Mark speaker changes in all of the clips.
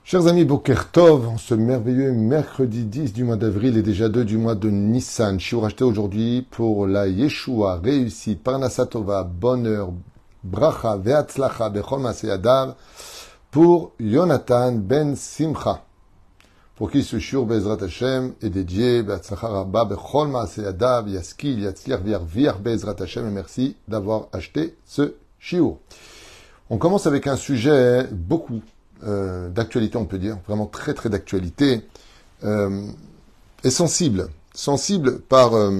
Speaker 1: Chers amis, Boker Tov, en ce merveilleux mercredi 10 du mois d'avril et déjà 2 du mois de Nissan. Je suis racheté aujourd'hui pour la Yeshua, réussite, Parnasatova, bonheur, Bracha, Veatzlacha, Bechol Maaseyadav, pour Yonatan Ben Simcha, pour qui ce shiur Bezrat Hashem est dédié, Veatzlacha Rabba, Bechol Maaseyadav, Yaskil, Yatzliach, Viar Bezrat Hashem, et merci d'avoir acheté ce shiur. On commence avec un sujet beaucoup d'actualité, on peut dire, vraiment très très d'actualité, et sensible par à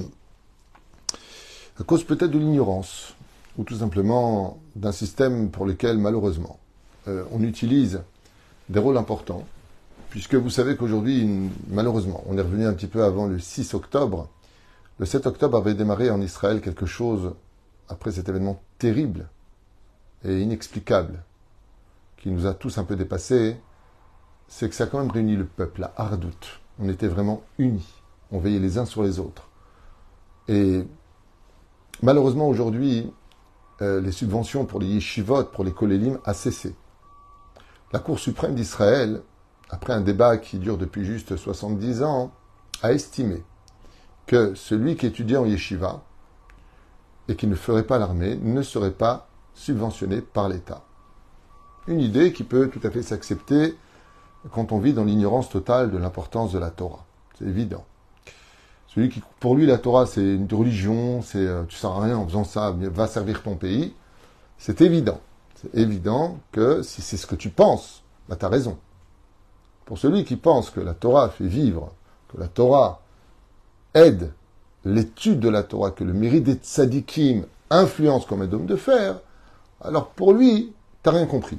Speaker 1: cause peut-être de l'ignorance, ou tout simplement d'un système pour lequel malheureusement on utilise des rôles importants, puisque vous savez qu'aujourd'hui, malheureusement, on est revenu un petit peu avant le 6 octobre, le 7 octobre avait démarré en Israël quelque chose, après cet événement terrible et inexplicable, qui nous a tous un peu dépassés, c'est que ça a quand même réuni le peuple, la hardout. On était vraiment unis. On veillait les uns sur les autres. Et malheureusement, aujourd'hui, les subventions pour les yeshivot, pour les kolélim, a cessé. La Cour suprême d'Israël, après un débat qui dure depuis juste 70 ans, a estimé que celui qui étudiait en yeshiva et qui ne ferait pas l'armée ne serait pas subventionné par l'État. Une idée qui peut tout à fait s'accepter quand on vit dans l'ignorance totale de l'importance de la Torah. C'est évident. Celui qui, pour lui, la Torah, c'est une religion, c'est tu ne sers à rien en faisant ça, va servir ton pays. C'est évident. C'est évident que si c'est ce que tu penses, bah, tu as raison. Pour celui qui pense que la Torah fait vivre, que la Torah aide l'étude de la Torah, que le mérite des tzadikim influence comme un homme de fer, alors pour lui, tu n'as rien compris.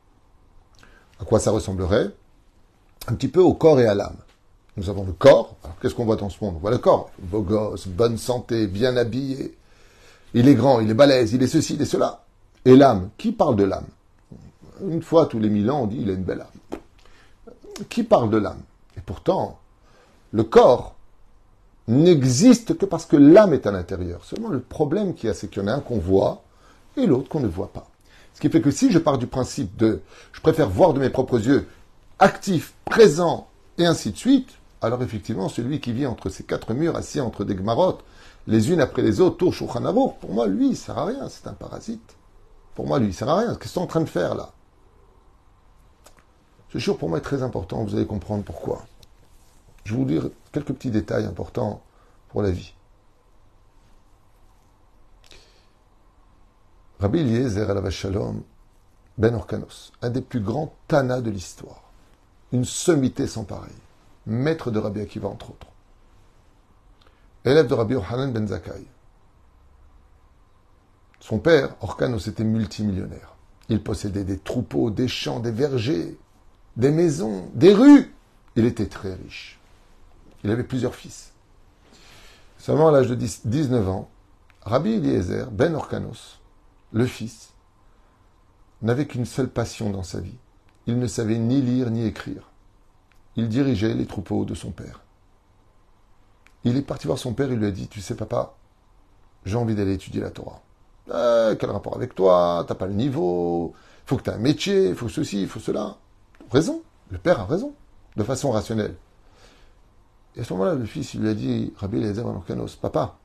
Speaker 1: À quoi ça ressemblerait? Un petit peu au corps et à l'âme. Nous avons le corps. Alors, qu'est-ce qu'on voit dans ce monde? On voit le corps. Beau gosse, bonne santé, bien habillé. Il est grand, il est balèze, il est ceci, il est cela. Et l'âme? Qui parle de l'âme? Une fois tous les 1000 ans, on dit il a une belle âme. Qui parle de l'âme? Et pourtant, le corps n'existe que parce que l'âme est à l'intérieur. Seulement, le problème qu'il y a, c'est qu'il y en a un qu'on voit et l'autre qu'on ne voit pas. Ce qui fait que si je pars du principe de je préfère voir de mes propres yeux, actif, présent, et ainsi de suite, alors effectivement, celui qui vit entre ces quatre murs, assis entre des gmarottes, les unes après les autres, tour Shulchan Aruch, pour moi, lui, il sert à rien, c'est un parasite. Pour moi, lui, il sert à rien. Qu'est-ce qu'ils sont en train de faire, là? Ce shiur, pour moi, est très important, vous allez comprendre pourquoi. Je vais vous dire quelques petits détails importants pour la vie. Rabbi Eliezer alav shalom ben Orkanos, un des plus grands Tana de l'histoire, une sommité sans pareil, maître de Rabbi Akiva entre autres, élève de Rabbi Yochanan ben Zakkai. Son père, Orkanos, était multimillionnaire. Il possédait des troupeaux, des champs, des vergers, des maisons, des rues. Il était très riche. Il avait plusieurs fils. Seulement à l'âge de 19 ans, Rabbi Eliezer ben Orkanos, le fils, n'avait qu'une seule passion dans sa vie. Il ne savait ni lire ni écrire. Il dirigeait les troupeaux de son père. Il est parti voir son père, il lui a dit, tu sais papa, j'ai envie d'aller étudier la Torah. Quel rapport avec toi? T'as pas le niveau, il faut que tu aies un métier, il faut ceci, il faut cela. Raison, le père a raison, de façon rationnelle. Et à ce moment-là, le fils, il lui a dit, Rabbi Eliezer ben Orkanos, papa,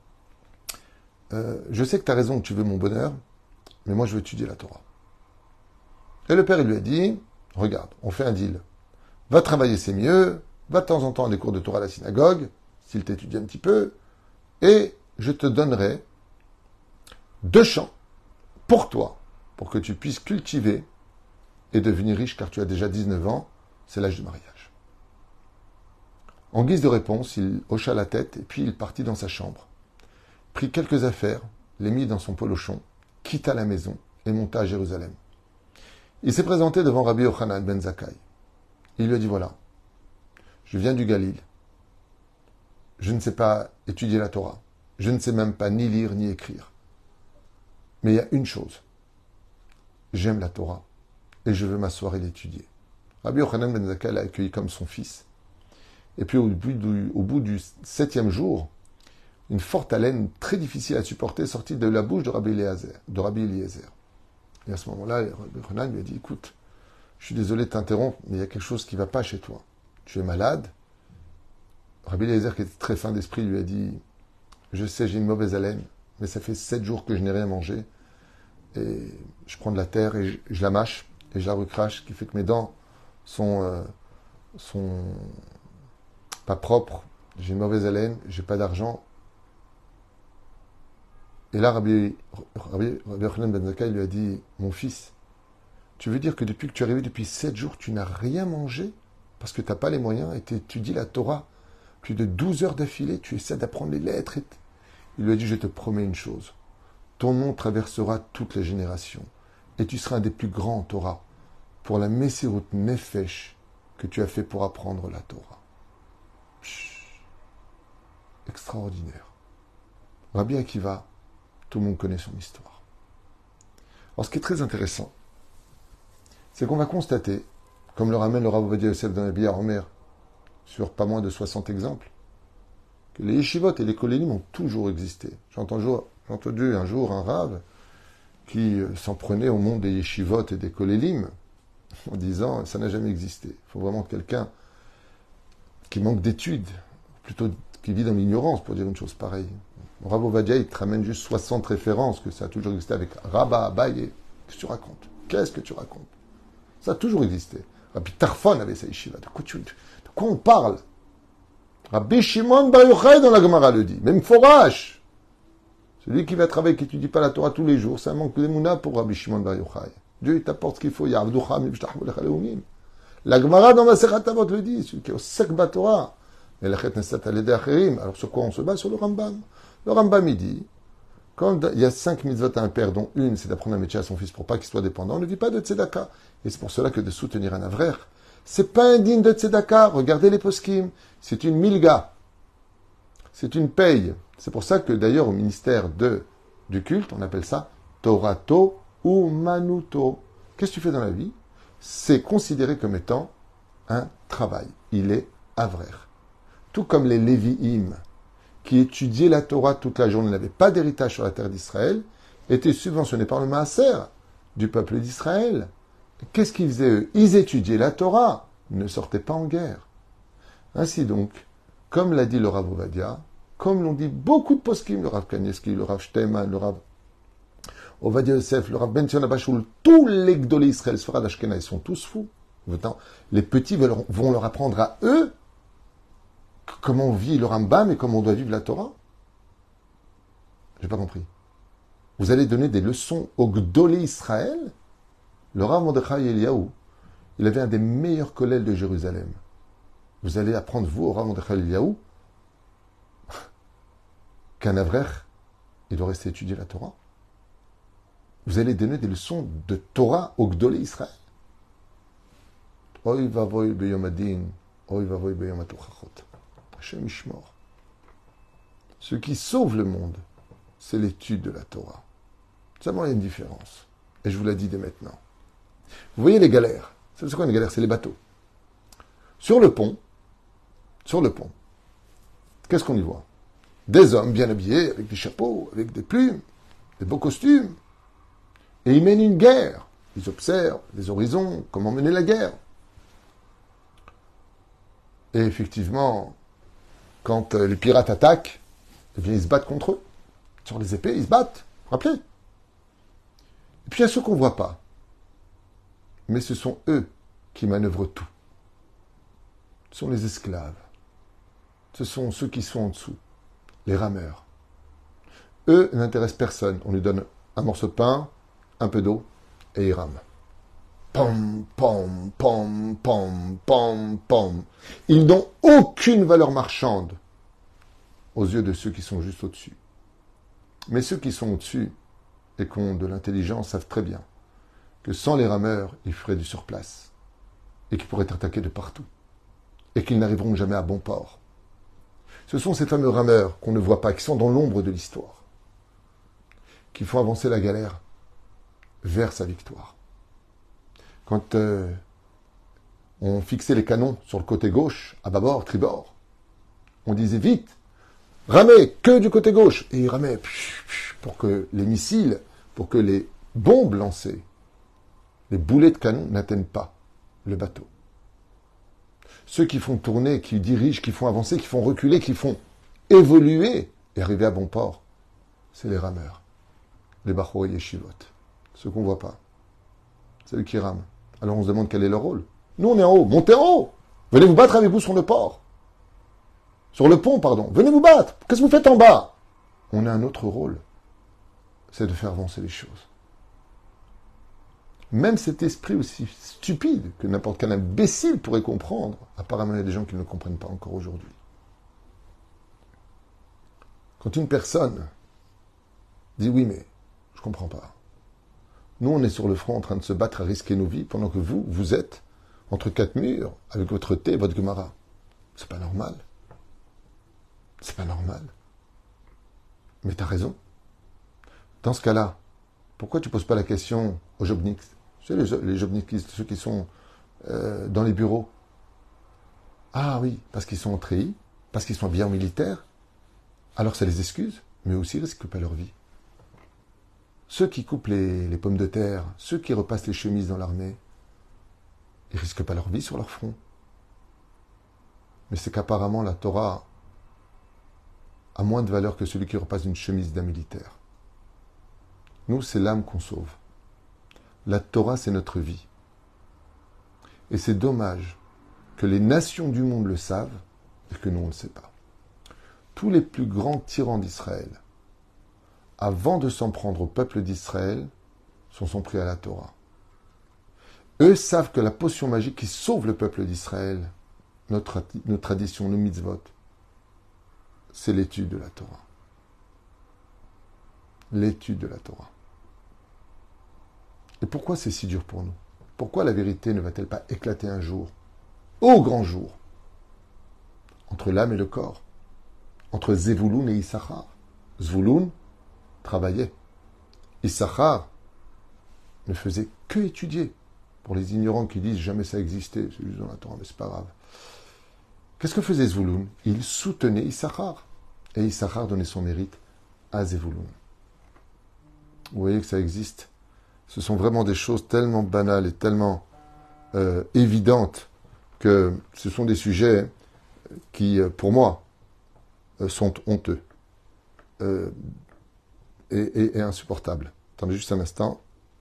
Speaker 1: je sais que tu as raison, que tu veux mon bonheur, mais moi je veux étudier la Torah. Et le père, il lui a dit, regarde, on fait un deal. Va travailler, c'est mieux, va de temps en temps à des cours de Torah à la synagogue, s'il t'étudie un petit peu, et je te donnerai 2 champs pour toi, pour que tu puisses cultiver et devenir riche, car tu as déjà 19 ans, c'est l'âge du mariage. En guise de réponse, il hocha la tête, et puis il partit dans sa chambre, prit quelques affaires, les mit dans son polochon, quitta la maison et monta à Jérusalem. Il s'est présenté devant Rabbi Yochanan ben Zakkai. Il lui a dit, voilà, je viens du Galil, je ne sais pas étudier la Torah, je ne sais même pas ni lire ni écrire. Mais il y a une chose, j'aime la Torah et je veux m'asseoir et l'étudier. Rabbi Yochanan ben Zakkai l'a accueilli comme son fils. Et puis au bout du 7e jour, une forte haleine très difficile à supporter sortit de la bouche de Rabbi Eliezer. Et à ce moment-là, Rabbi Yochanan lui a dit, écoute, je suis désolé de t'interrompre, mais il y a quelque chose qui ne va pas chez toi. Tu es malade. Rabbi Eliezer, qui était très fin d'esprit, lui a dit, je sais, j'ai une mauvaise haleine, mais ça fait 7 jours que je n'ai rien mangé. Et je prends de la terre et je la mâche et je la recrache, ce qui fait que mes dents sont pas propres. J'ai une mauvaise haleine, j'ai pas d'argent. Et là, Rabbi Yochanan ben Zakkai lui a dit, mon fils, tu veux dire que depuis que tu es arrivé, depuis 7 jours, tu n'as rien mangé parce que tu n'as pas les moyens et tu étudies la Torah plus de 12 heures d'affilée, tu essaies d'apprendre les lettres. Il lui a dit, je te promets une chose, ton nom traversera toutes les générations et tu seras un des plus grands en Torah pour la Messirut Nefesh que tu as fait pour apprendre la Torah. Psh, extraordinaire. Rabbi Akiva, tout le monde connaît son histoire. Alors ce qui est très intéressant, c'est qu'on va constater, comme le ramène le Rav Ovadia Yosef dans la Biyar Omer, sur pas moins de 60 exemples, que les yeshivot et les kolélim ont toujours existé. J'ai entendu un jour un Rav qui s'en prenait au monde des yeshivot et des kolélim en disant ça n'a jamais existé. Il faut vraiment quelqu'un qui manque d'études, plutôt qui vit dans l'ignorance pour dire une chose pareille. Rav Ovadia, il te ramène juste 60 références que ça a toujours existé avec Rabba, Abaye. Qu'est-ce que tu racontes? Qu'est-ce que tu racontes? Ça a toujours existé. Rabbi Tarfon avait sa yeshiva. De quoi on parle? Rabbi Shimon Bar Yochai dans la Gemara le dit. Même Forash. Celui qui va travailler, qui n'étudie pas la Torah tous les jours, c'est un manque d'émouna pour Rabbi Shimon Bar Yochai. Dieu il t'apporte ce qu'il faut. La Gemara dans Masechet Avot le dit. Celui qui est au sek Torah. Alors sur quoi on se base? Sur le Rambam. Le Rambam il dit, quand il y a 5 mitzvot à un père, dont une c'est d'apprendre un métier à son fils pour pas qu'il soit dépendant, on ne dit pas de tzedaka. Et c'est pour cela que de soutenir un avrer, c'est pas indigne de tzedaka. Regardez les poskim. C'est une milga. C'est une paye. C'est pour ça que d'ailleurs au ministère du culte, on appelle ça Torato ou Manuto. Qu'est-ce que tu fais dans la vie? C'est considéré comme étant un travail. Il est avrer. Tout comme les Lévi'im, qui étudiaient la Torah toute la journée, n'avaient pas d'héritage sur la terre d'Israël, étaient subventionnés par le Maaser du peuple d'Israël. Qu'est-ce qu'ils faisaient eux? Ils étudiaient la Torah, ils ne sortaient pas en guerre. Ainsi donc, comme l'a dit le Rav Ovadia, comme l'ont dit beaucoup de poskim, le Rav Kanievski, le Rav Shteiman, le Rav Ovadia Yosef, le Rav Ben Zion Abashoul, tous les Gdolé Israël, Sfarad Ashkenaz, ils sont tous fous. Les petits vont leur apprendre à eux comment on vit le Rambam et comment on doit vivre la Torah. J'ai pas compris. Vous allez donner des leçons aux Gdolé Israël? Le Rav Mordechai Eliyahu, il avait un des meilleurs collègues de Jérusalem. Vous allez apprendre, vous, au Rav Mordechai Eliyahu, qu'un avrer, il doit rester étudier la Torah. Vous allez donner des leçons de Torah au Gdolé Israël. Oy vavoy beyom adin, oy vavoy beyom atuchachot. Hashem ishmor. Ce qui sauve le monde, c'est l'étude de la Torah. Seulement, il y a une différence. Et je vous l'ai dit dès maintenant. Vous voyez les galères. C'est quoi une galère? C'est les bateaux. Sur le pont, qu'est-ce qu'on y voit? Des hommes bien habillés, avec des chapeaux, avec des plumes, des beaux costumes. Et ils mènent une guerre. Ils observent les horizons, comment mener la guerre. Et effectivement, quand les pirates attaquent, eh bien, ils se battent contre eux. Sur les épées, ils se battent. Rappelez. Et puis il y a ceux qu'on ne voit pas. Mais ce sont eux qui manœuvrent tout. Ce sont les esclaves. Ce sont ceux qui sont en dessous. Les rameurs. Eux n'intéressent personne. On lui donne un morceau de pain, un peu d'eau, et ils rament. Pom, pom, pom, pom, pom, pom. Ils n'ont aucune valeur marchande aux yeux de ceux qui sont juste au-dessus. Mais ceux qui sont au-dessus et qui ont de l'intelligence savent très bien que sans les rameurs, ils feraient du surplace et qu'ils pourraient être attaqués de partout et qu'ils n'arriveront jamais à bon port. Ce sont ces fameux rameurs qu'on ne voit pas, qui sont dans l'ombre de l'histoire, qui font avancer la galère vers sa victoire. Quand on fixait les canons sur le côté gauche, à bâbord, tribord, on disait vite, ramez que du côté gauche. Et ils ramaient pour que les missiles, pour que les bombes lancées, les boulets de canon n'atteignent pas le bateau. Ceux qui font tourner, qui dirigent, qui font avancer, qui font reculer, qui font évoluer et arriver à bon port, c'est les rameurs, les Bachorei Yeshivot, ceux qu'on ne voit pas. C'est eux qui rament. Alors on se demande quel est leur rôle. Nous on est en haut, montez en haut. Venez vous battre avec vous sur le port. Sur le pont, pardon. Venez vous battre. Qu'est-ce que vous faites en bas? On a un autre rôle. C'est de faire avancer les choses. Même cet esprit aussi stupide que n'importe quel imbécile pourrait comprendre, apparemment il y a des gens qui ne le comprennent pas encore aujourd'hui. Quand une personne dit oui mais je ne comprends pas. Nous on est sur le front en train de se battre à risquer nos vies pendant que vous êtes entre quatre murs avec votre thé et votre Gemara. C'est pas normal. C'est pas normal. Mais tu as raison. Dans ce cas-là, pourquoi tu ne poses pas la question aux jobniks? Tu sais, les jobniks, ceux qui sont dans les bureaux. Ah oui, parce qu'ils sont en treillis, parce qu'ils sont bien militaires. Alors ça les excuse, mais aussi ils risquent pas leur vie. Ceux qui coupent les pommes de terre, ceux qui repassent les chemises dans l'armée, ils risquent pas leur vie sur leur front. Mais c'est qu'apparemment la Torah a moins de valeur que celui qui repasse une chemise d'un militaire. Nous, c'est l'âme qu'on sauve. La Torah, c'est notre vie. Et c'est dommage que les nations du monde le savent et que nous, on ne le sait pas. Tous les plus grands tyrans d'Israël, avant de s'en prendre au peuple d'Israël, sont pris à la Torah. Eux savent que la potion magique qui sauve le peuple d'Israël, nos traditions, nos mitzvot, c'est l'étude de la Torah. L'étude de la Torah. Et pourquoi c'est si dur pour nous? Pourquoi la vérité ne va-t-elle pas éclater un jour, au grand jour, entre l'âme et le corps, entre Zevouloun et Issachar? Zvouloun travaillait. Issachar ne faisait que étudier. Pour les ignorants qui disent jamais ça existait, c'est juste dans la Torah, mais c'est pas grave. Qu'est-ce que faisait Zvouloun? Il soutenait Issachar. Et Issachar donnait son mérite à Zevouloun. Vous voyez que ça existe. Ce sont vraiment des choses tellement banales et tellement évidentes que ce sont des sujets qui, pour moi, sont honteux et insupportables. Attendez juste un instant.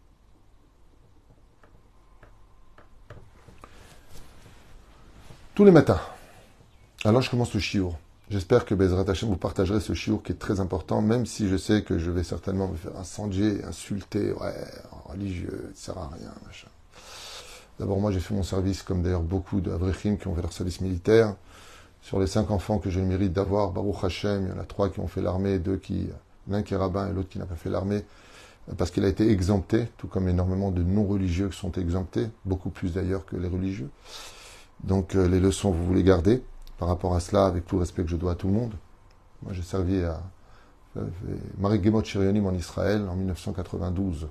Speaker 1: Tous les matins, alors je commence le shiur. J'espère que Bezrat Hashem vous partagerez ce shiur qui est très important, même si je sais que je vais certainement me faire incendier, insulter, ouais, religieux, ça sert à rien, machin. D'abord, moi, j'ai fait mon service, comme d'ailleurs beaucoup d'Avrechim qui ont fait leur service militaire. Sur les 5 enfants que j'ai le mérite d'avoir, Baruch Hashem, il y en a 3 qui ont fait l'armée, l'un qui est rabbin et l'autre qui n'a pas fait l'armée, parce qu'il a été exempté, tout comme énormément de non-religieux qui sont exemptés, beaucoup plus d'ailleurs que les religieux. Donc, les leçons, vous voulez garder par rapport à cela, avec tout le respect que je dois à tout le monde. Moi, j'ai servi à Marie Gemot Shirionim en Israël en 1992.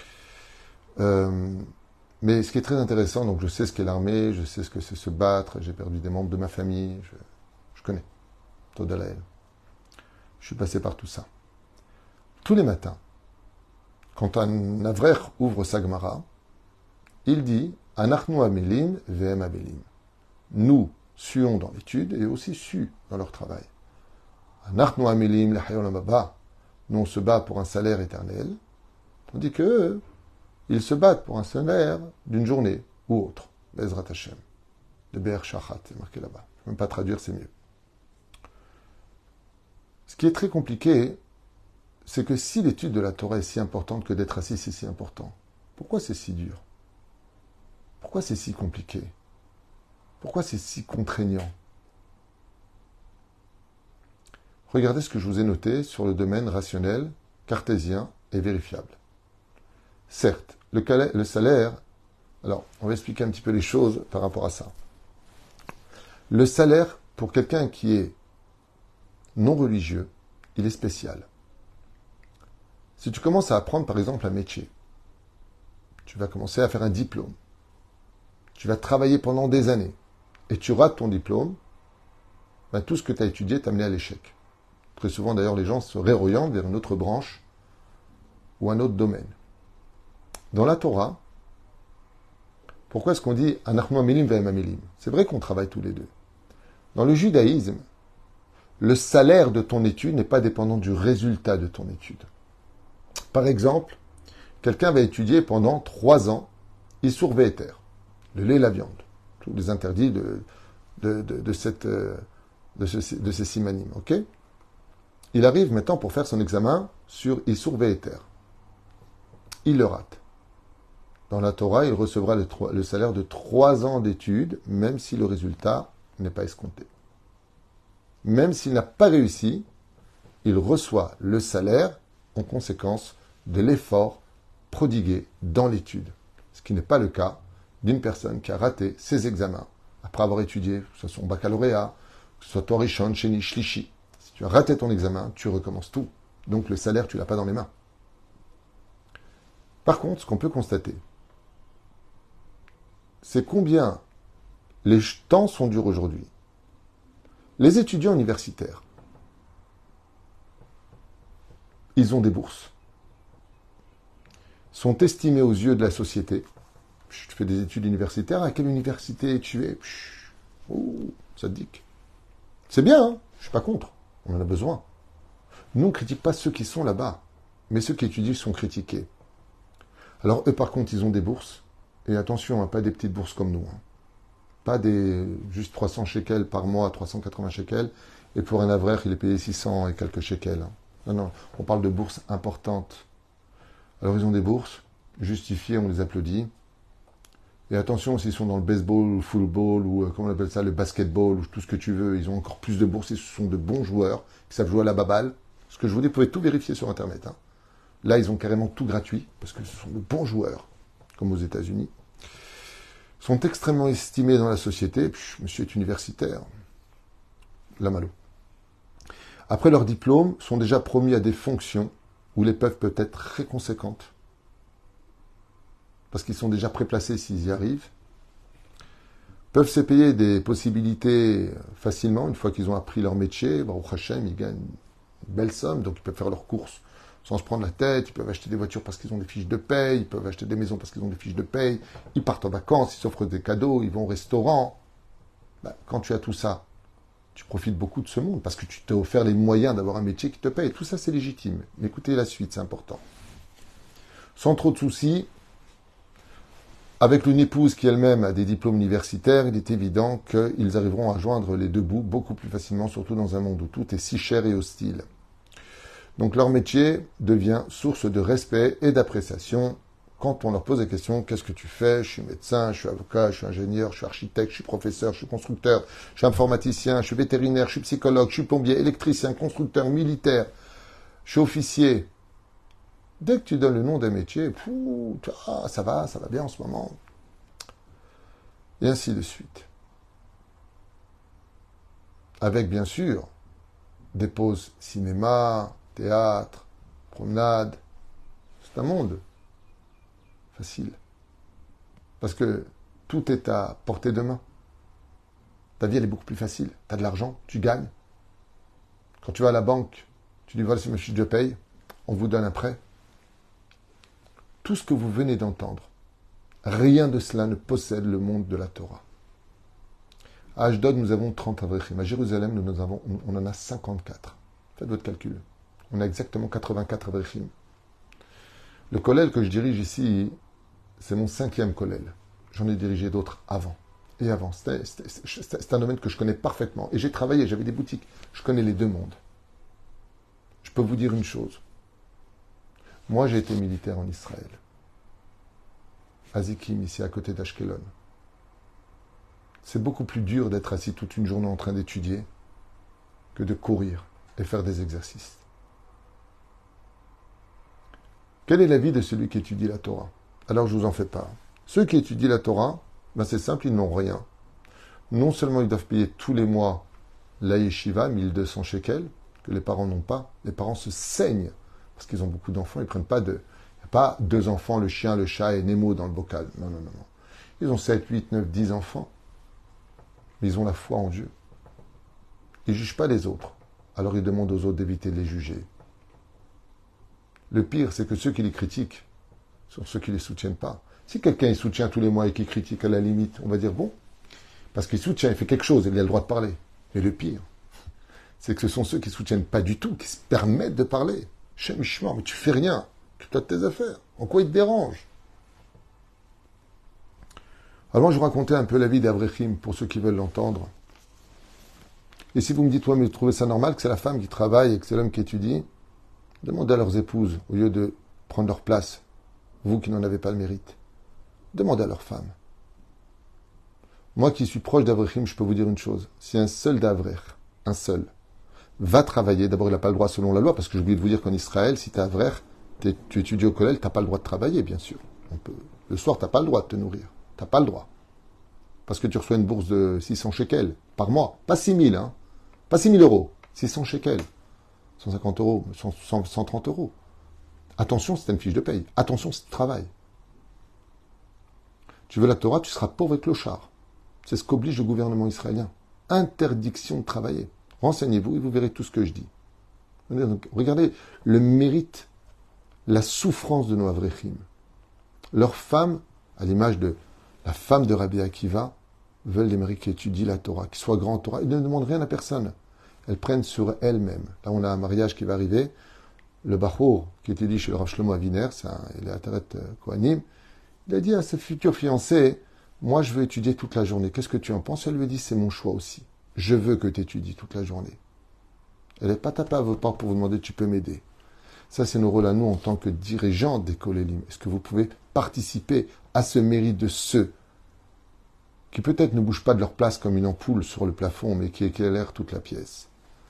Speaker 1: Mais ce qui est très intéressant, donc je sais ce qu'est l'armée, je sais ce que c'est se battre, j'ai perdu des membres de ma famille, je connais. Todalael. Je suis passé par tout ça. Tous les matins, quand un Avrer ouvre sa Gemara, il dit « Anachnu amelim ve'em abelim » Nous suons dans l'étude et aussi suent dans leur travail. « Anachnu amelim l'chayolam haba » Nous on se bat pour un salaire éternel, tandis que ils se battent pour un salaire d'une journée ou autre. Bezrat Hashem. Le Be'er Shachat, c'est marqué là-bas. Je ne peux même pas traduire, c'est mieux. Ce qui est très compliqué, c'est que si l'étude de la Torah est si importante que d'être assis, c'est si important, pourquoi c'est si dur? Pourquoi c'est si compliqué? Pourquoi c'est si contraignant? Regardez ce que je vous ai noté sur le domaine rationnel, cartésien et vérifiable. Certes, le salaire, alors on va expliquer un petit peu les choses par rapport à ça. Le salaire, pour quelqu'un qui est non religieux, il est spécial. Si tu commences à apprendre par exemple un métier, tu vas commencer à faire un diplôme, tu vas travailler pendant des années, et tu rates ton diplôme, ben, tout ce que tu as étudié t'a amené à l'échec. Très souvent d'ailleurs les gens se réorientent vers une autre branche ou un autre domaine. Dans la Torah, Pourquoi est-ce qu'on dit Anachnu Amelim ve'em Amelim? C'est vrai qu'on travaille tous les deux. Dans le judaïsme, le salaire de ton étude n'est pas dépendant du résultat de ton étude. Par exemple, quelqu'un va étudier pendant 3 ans, il surveille terre, le lait et la viande, tous les interdits de ces simanim, ok? Il arrive maintenant pour faire son examen sur il surveille terre. Il le rate. Dans la Torah, il recevra le salaire de 3 ans d'études, même si le résultat n'est pas escompté. Même s'il n'a pas réussi, il reçoit le salaire en conséquence de l'effort prodigué dans l'étude. Ce qui n'est pas le cas d'une personne qui a raté ses examens après avoir étudié, que ce soit son baccalauréat, que ce soit ton Rishon, Sheni, Shlishi. Si tu as raté ton examen, tu recommences tout. Donc le salaire, tu ne l'as pas dans les mains. Par contre, ce qu'on peut constater, c'est combien les temps sont durs aujourd'hui. Les étudiants universitaires, ils ont des bourses, sont estimés aux yeux de la société. Tu fais des études universitaires, à quelle université tu es? Oh, ça te dit. C'est bien, hein, je ne suis pas contre, on en a besoin. Nous, on ne critique pas ceux qui sont là-bas, mais ceux qui étudient sont critiqués. Alors eux, par contre, ils ont des bourses, et attention, hein, pas des petites bourses comme nous, hein. Pas des juste 300 shekels par mois, 380 shekels, et pour un avraire, il est payé 600 et quelques shekels. Hein. Non, non, on parle de bourses importantes. Alors ils ont des bourses, justifiées, on les applaudit. Et attention, s'ils sont dans le baseball, ou le football, ou comment on appelle ça, le basketball, ou tout ce que tu veux, ils ont encore plus de bourses, et ce sont de bons joueurs, qui savent jouer à la baballe. Ce que je vous dis, vous pouvez tout vérifier sur Internet. Hein. Là, ils ont carrément tout gratuit, parce que ce sont de bons joueurs, comme aux États-Unis. Sont extrêmement estimés dans la société. Monsieur est universitaire. La malo. Après leur diplôme, sont déjà promis à des fonctions où les peuvent peut être très conséquentes. Parce qu'ils sont déjà préplacés s'ils y arrivent. Peuvent se payer des possibilités facilement, une fois qu'ils ont appris leur métier. Baruch Hashem, ils gagnent une belle somme, donc ils peuvent faire leurs courses sans se prendre la tête, ils peuvent acheter des voitures parce qu'ils ont des fiches de paye, ils peuvent acheter des maisons parce qu'ils ont des fiches de paye, ils partent en vacances, ils s'offrent des cadeaux, ils vont au restaurant. Quand tu as tout ça, tu profites beaucoup de ce monde parce que tu t'es offert les moyens d'avoir un métier qui te paye. Tout ça, c'est légitime. Mais écoutez la suite, c'est important. Sans trop de soucis, avec une épouse qui elle-même a des diplômes universitaires, il est évident qu'ils arriveront à joindre les deux bouts beaucoup plus facilement, surtout dans un monde où tout est si cher et hostile. Donc leur métier devient source de respect et d'appréciation. Quand on leur pose des questions, qu'est-ce que tu fais? Je suis médecin, je suis avocat, je suis ingénieur, je suis architecte, je suis professeur, je suis constructeur, je suis informaticien, je suis vétérinaire, je suis psychologue, je suis plombier, électricien, constructeur, militaire, je suis officier. Dès que tu donnes le nom d'un métier, ça va bien en ce moment. Et ainsi de suite. Avec bien sûr des pauses cinéma, théâtre, promenade. C'est un monde facile. Parce que tout est à portée de main. Ta vie, elle est beaucoup plus facile. Tu as de l'argent, tu gagnes. Quand tu vas à la banque, tu dis voilà, c'est ma fiche de paye, on vous donne un prêt. Tout ce que vous venez d'entendre, rien de cela ne possède le monde de la Torah. À Ashdod, nous avons 30 avrechim. À Jérusalem, on en a 54. Faites votre calcul. On a exactement 84 avrechim. Le kollel que je dirige ici, c'est mon 5e kollel. J'en ai dirigé d'autres avant. Et avant. C'est un domaine que je connais parfaitement. Et j'ai travaillé, j'avais des boutiques. Je connais les deux mondes. Je peux vous dire une chose. Moi, j'ai été militaire en Israël. À Zikim, ici à côté d'Ashkelon. C'est beaucoup plus dur d'être assis toute une journée en train d'étudier que de courir et faire des exercices. Quel est l'avis de celui qui étudie la Torah? Alors je vous en fais part. Ceux qui étudient la Torah, c'est simple, ils n'ont rien. Non seulement ils doivent payer tous les mois la yeshiva, 1200 shekels, que les parents n'ont pas. Les parents se saignent parce qu'ils ont beaucoup d'enfants. Ils prennent pas il n'y a pas 2 enfants, le chien, le chat et Nemo dans le bocal. Non. Ils ont 7, 8, 9, 10 enfants. Mais ils ont la foi en Dieu. Ils ne jugent pas les autres. Alors ils demandent aux autres d'éviter de les juger. Le pire, c'est que ceux qui les critiquent sont ceux qui ne les soutiennent pas. Si quelqu'un il soutient tous les mois et qui critique à la limite, on va dire bon, parce qu'il soutient, il fait quelque chose, il a le droit de parler. Mais le pire, c'est que ce sont ceux qui ne soutiennent pas du tout, qui se permettent de parler. Shem Ishma, mais tu fais rien, tu as tes affaires. En quoi il te dérange? Alors je vous racontais un peu la vie d'Avrechim, pour ceux qui veulent l'entendre. Et si vous me dites, ouais, mais vous trouvez ça normal que c'est la femme qui travaille et que c'est l'homme qui étudie, demandez à leurs épouses, au lieu de prendre leur place, vous qui n'en avez pas le mérite. Demandez à leurs femmes. Moi qui suis proche d'Avrechim, je peux vous dire une chose. Si un seul d'Avrech, un seul, va travailler, d'abord il n'a pas le droit selon la loi, parce que j'ai oublié de vous dire qu'en Israël, si tu es Avrech, tu étudies au collège, tu n'as pas le droit de travailler, bien sûr. Le soir, tu n'as pas le droit de te nourrir. Tu n'as pas le droit. Parce que tu reçois une bourse de 600 shekels par mois. Pas 6 000, hein. Pas 6 000 euros. 600 shekels. 150 euros, 130 euros. Attention, c'est une fiche de paye. Attention, c'est du travail. Tu veux la Torah, tu seras pauvre et clochard. C'est ce qu'oblige le gouvernement israélien. Interdiction de travailler. Renseignez-vous et vous verrez tout ce que je dis. Donc, regardez le mérite, la souffrance de nos Avrechim. Leurs femmes, à l'image de la femme de Rabbi Akiva, veulent des maris qui étudient la Torah, qui soient grands en Torah. Ils ne demandent rien à personne. Elles prennent sur elles-mêmes. Là, on a un mariage qui va arriver. Le Bachour, qui était dit chez le Rav Shlomo Aviner, il est à Teret Kohanim, il a dit à sa future fiancée, moi je veux étudier toute la journée. Qu'est-ce que tu en penses? Elle lui a dit, c'est mon choix aussi. Je veux que tu étudies toute la journée. Elle n'est pas tapée à vos portes pour vous demander, tu peux m'aider. Ça, c'est nos rôles à nous en tant que dirigeants des Kolélim. Est-ce que vous pouvez participer à ce mérite de ceux qui peut-être ne bougent pas de leur place comme une ampoule sur le plafond, mais qui éclairent toute la pièce?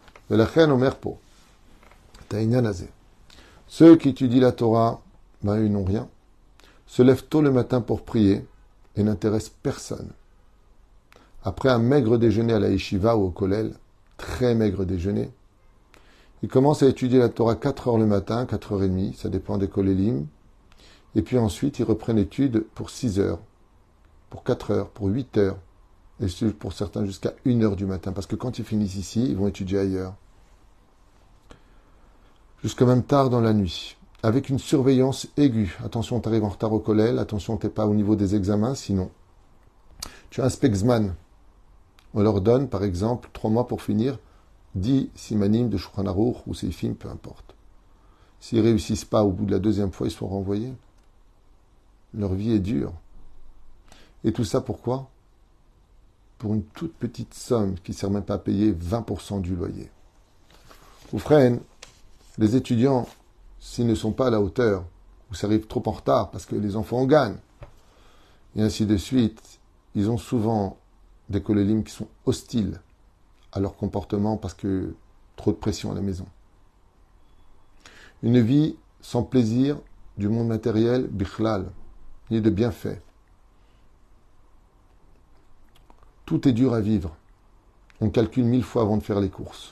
Speaker 1: Ceux qui étudient la Torah, ils n'ont rien, se lèvent tôt le matin pour prier et n'intéressent personne. Après un maigre déjeuner à la yeshiva ou au kollel, très maigre déjeuner, ils commencent à étudier la Torah 4 heures le matin, 4h30, ça dépend des kollélim, et puis ensuite ils reprennent l'étude pour 6 heures, pour 4 heures, pour 8 heures, et pour certains jusqu'à 1 heure du matin, parce que quand ils finissent ici, ils vont étudier ailleurs. Jusqu'à même tard dans la nuit, avec une surveillance aiguë. Attention, tu arrives en retard au kollel, attention, tu n'es pas au niveau des examens, sinon. Tu as un spexman. On leur donne, par exemple, 3 mois pour finir 10 simanim de Shulchan Aruch ou Seifim, peu importe. S'ils ne réussissent pas au bout de la 2e fois, ils sont renvoyés. Leur vie est dure. Et tout ça pourquoi? Pour une toute petite somme qui ne sert même pas à payer 20% du loyer. Ou frère, les étudiants, s'ils ne sont pas à la hauteur, ou s'arrivent trop en retard parce que les enfants en gagnent, et ainsi de suite, ils ont souvent des kolélim qui sont hostiles à leur comportement parce que trop de pression à la maison. Une vie sans plaisir du monde matériel, bichlal, ni de bienfaits. Tout est dur à vivre. On calcule 1000 fois avant de faire les courses.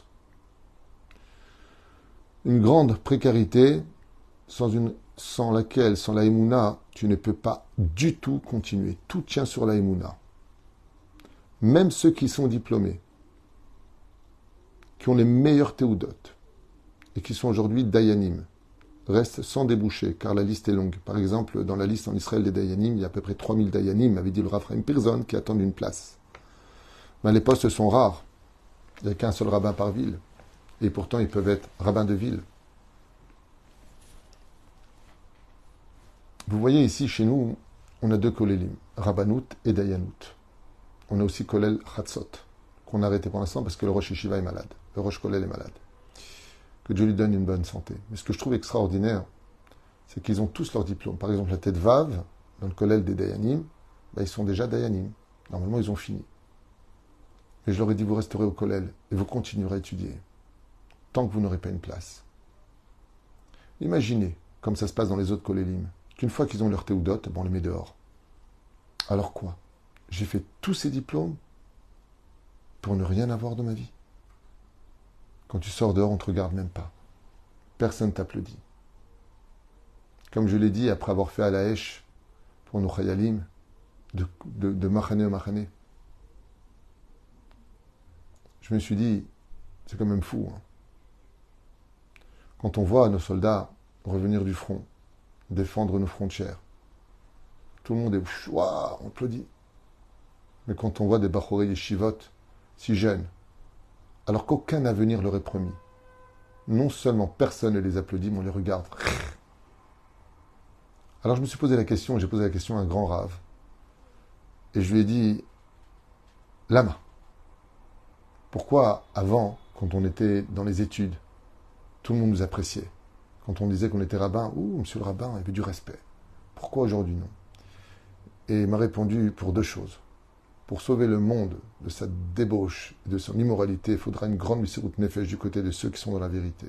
Speaker 1: Une grande précarité sans laquelle, sans la Emouna, tu ne peux pas du tout continuer. Tout tient sur la Emouna. Même ceux qui sont diplômés, qui ont les meilleurs théoudotes, et qui sont aujourd'hui dayanim, restent sans déboucher, car la liste est longue. Par exemple, dans la liste en Israël des dayanim, il y a à peu près 3000 dayanim, avait dit le Rav Chaim Pirzon, qui attendent une place. Mais les postes sont rares. Il n'y a qu'un seul rabbin par ville. Et pourtant, ils peuvent être rabbins de ville. Vous voyez ici, chez nous, on a 2 kolélim, Rabbanout et Dayanout. On a aussi Kolel Chatzot, qu'on a arrêté pour l'instant parce que le Rosh Yeshiva est malade. Le Rosh Kolel est malade. Que Dieu lui donne une bonne santé. Mais ce que je trouve extraordinaire, c'est qu'ils ont tous leur diplôme. Par exemple, la tête Vav, dans le Kolel des Dayanim, ils sont déjà Dayanim. Normalement, ils ont fini. Et je leur ai dit, vous resterez au Kolel et vous continuerez à étudier. Tant que vous n'aurez pas une place. Imaginez, comme ça se passe dans les autres kolélim, qu'une fois qu'ils ont leur théoudot, on les met dehors. Alors quoi? J'ai fait tous ces diplômes pour ne rien avoir de ma vie. Quand tu sors dehors, on ne te regarde même pas. Personne ne t'applaudit. Comme je l'ai dit, après avoir fait à la Hesh, pour nos chayalim, de Machane à Machane, je me suis dit, c'est quand même fou. Hein. Quand on voit nos soldats revenir du front, défendre nos frontières, Tout le monde est waouh, on applaudit. Mais quand on voit des Bachorei Yeshivot si jeunes, alors qu'aucun avenir leur est promis, non seulement personne ne les applaudit, mais on les regarde. Alors je me suis posé la question, j'ai posé la question à un grand rave. Et je lui ai dit, Lama, pourquoi avant, quand on était dans les études, tout le monde nous appréciait? Quand on disait qu'on était rabbin, ouh, monsieur le rabbin, il y avait du respect. Pourquoi aujourd'hui non? Et il m'a répondu pour deux choses. Pour sauver le monde de sa débauche et de son immoralité, il faudra une grande misérut nefesh du côté de ceux qui sont dans la vérité.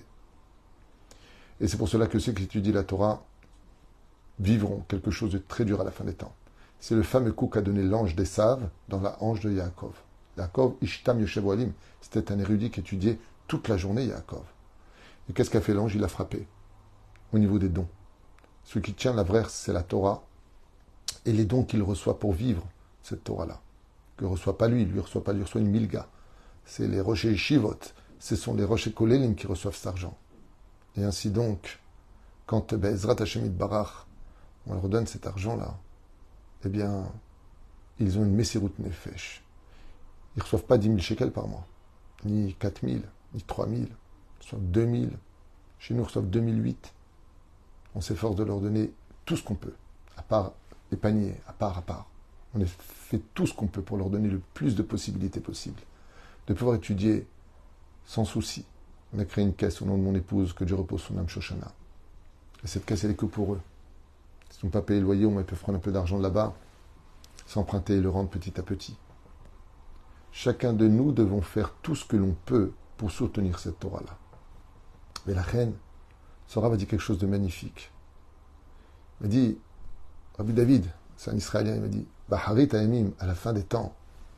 Speaker 1: Et c'est pour cela que ceux qui étudient la Torah vivront quelque chose de très dur à la fin des temps. C'est le fameux coup qu'a donné l'ange d'Esav dans la hanche de Yaakov. Yaakov, Ishtam Yoshev Ohalim, c'était un érudit qui étudiait toute la journée Yaakov. Et qu'est-ce qu'a fait l'ange? Il l'a frappé au niveau des dons. Ce qui tient la vraie, c'est la Torah et les dons qu'il reçoit pour vivre cette Torah-là. Que ne reçoit pas lui, lui reçoit pas, lui reçoit une milga. C'est les rochers Shivot, ce sont les rochers Kolelim qui reçoivent cet argent. Et ainsi donc, quand Bezrat Hashem Barach, on leur donne cet argent-là, eh bien, ils ont une Messirut Nefesh. Ils ne reçoivent pas 10 000 shekels par mois, ni 4 000, ni 3 000, ils reçoivent 2 000. Chez nous, ils reçoivent 2008. On s'efforce de leur donner tout ce qu'on peut, à part les paniers, à part. On a fait tout ce qu'on peut pour leur donner le plus de possibilités possibles. De pouvoir étudier sans souci. On a créé une caisse au nom de mon épouse, que Dieu repose son âme Shoshana. Et cette caisse, elle est que pour eux. S'ils n'ont pas payé le loyer, au moins ils peuvent prendre un peu d'argent de là-bas, s'emprunter et le rendre petit à petit. Chacun de nous devons faire tout ce que l'on peut pour soutenir cette Torah-là. Mais la reine, Sora va dire quelque chose de magnifique. Il m'a dit, Rabbi David, c'est un Israélien, il m'a dit, Baharit Haemim, à la fin des temps,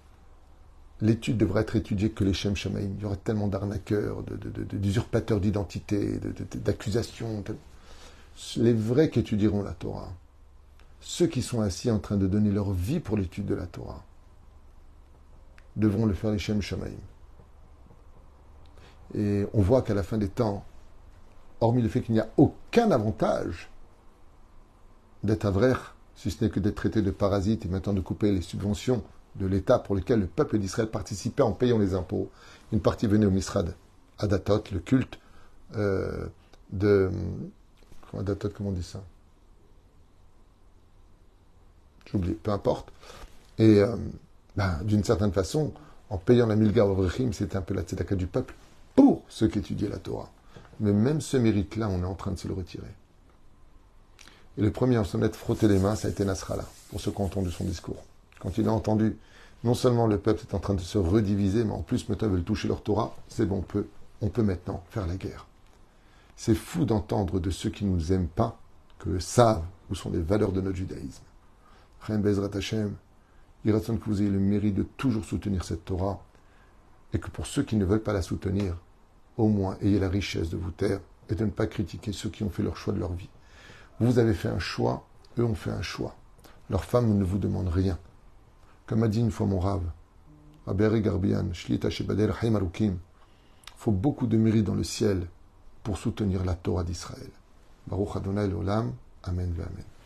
Speaker 1: l'étude devrait être étudiée que les Shem Shamaim. Il y aurait tellement d'arnaqueurs, d'usurpateurs d'identité, d'accusations. Les vrais qui étudieront la Torah, ceux qui sont assis en train de donner leur vie pour l'étude de la Torah, devront le faire les Shem Shamaim. Et on voit qu'à la fin des temps, hormis le fait qu'il n'y a aucun avantage d'être avraire, si ce n'est que d'être traité de parasite et maintenant de couper les subventions de l'État pour lesquelles le peuple d'Israël participait en payant les impôts. Une partie venait au Misrad Adatot, le culte de... Adatot, comment on dit ça? J'oublie, peu importe. Et d'une certaine façon, en payant la Milga au Avrechim, c'était un peu la tzedaka du peuple pour ceux qui étudiaient la Torah. Mais même ce mérite-là, on est en train de se le retirer. Et le premier à se mettre frotter les mains, ça a été Nasrallah, pour ceux qui ont entendu son discours. Quand il a entendu, non seulement le peuple est en train de se rediviser, mais en plus maintenant ils veulent toucher leur Torah, c'est bon, on peut maintenant faire la guerre. C'est fou d'entendre de ceux qui ne nous aiment pas, que savent où sont les valeurs de notre judaïsme. Chen Bezrat Hashem, il reste que vous ayez le mérite de toujours soutenir cette Torah, et que pour ceux qui ne veulent pas la soutenir, au moins ayez la richesse de vous taire et de ne pas critiquer ceux qui ont fait leur choix de leur vie. Vous avez fait un choix, eux ont fait un choix. Leurs femmes ne vous demandent rien. Comme a dit une fois mon rave, Rabbi Garbian, Shlita Shebadel Haim Arukim, faut beaucoup de mérite dans le ciel pour soutenir la Torah d'Israël. Baruch Adonai Olam, Amen ve Amen.